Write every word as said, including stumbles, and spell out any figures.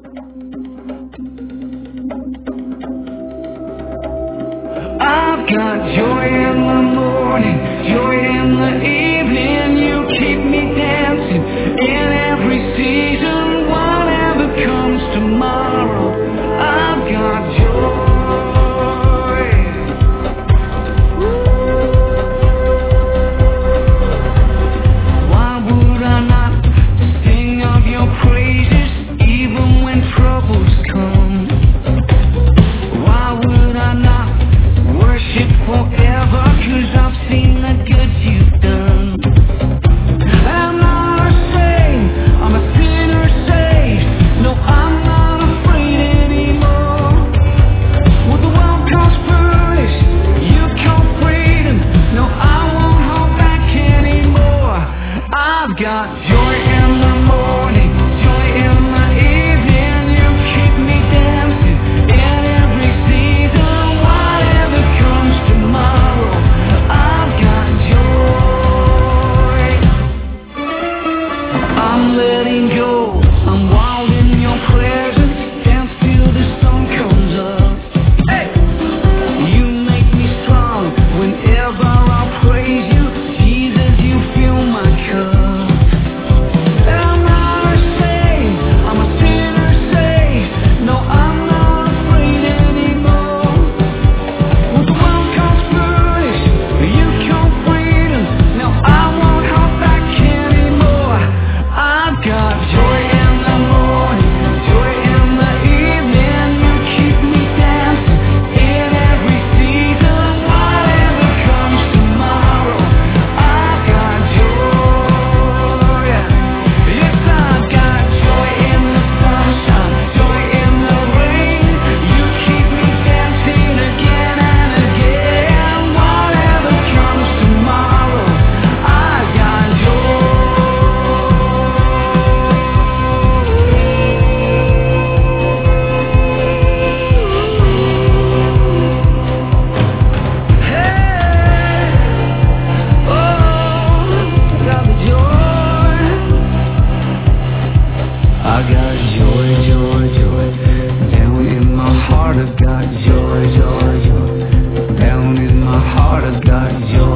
I've got joy in the morning, joy in the evening. You keep me dancing in every season. Whatever comes tomorrow, I've got joy. Why would I not sing of your praises even when troubles come? Why would I not worship forever, 'cause I've seen the good you've done. I'm not ashamed, I'm a sinner saved. No, I'm not afraid anymore. When the world comes foolish, you come freedom. No, I won't hold back anymore. I've got joy in the morning, joy in the evening. You keep me dancing in every season. Whatever comes tomorrow, I've got joy. I'm letting go, I'm wild in your presence. Dance till the sun comes up. Hey! You make me strong whenever I praise you. Jesus, you fill my cup. I'm not ashamed, I'm a sinner saved. No, I'm not afraid anymore. When the world comes foolish, you come freedom. No, I won't hold back anymore. I've got joy in the morning, joy in the evening. You keep me dancing in every season. Whatever comes tomorrow, I've got joy. Yes, I've got joy in the sunshine, joy in the rain. You keep me dancing again and again. Whatever comes tomorrow, I've got joy. Hey, oh, got the joy. I got joy, joy, joy. Down in my heart, I've got joy, joy, joy. Down in my heart, I've got joy.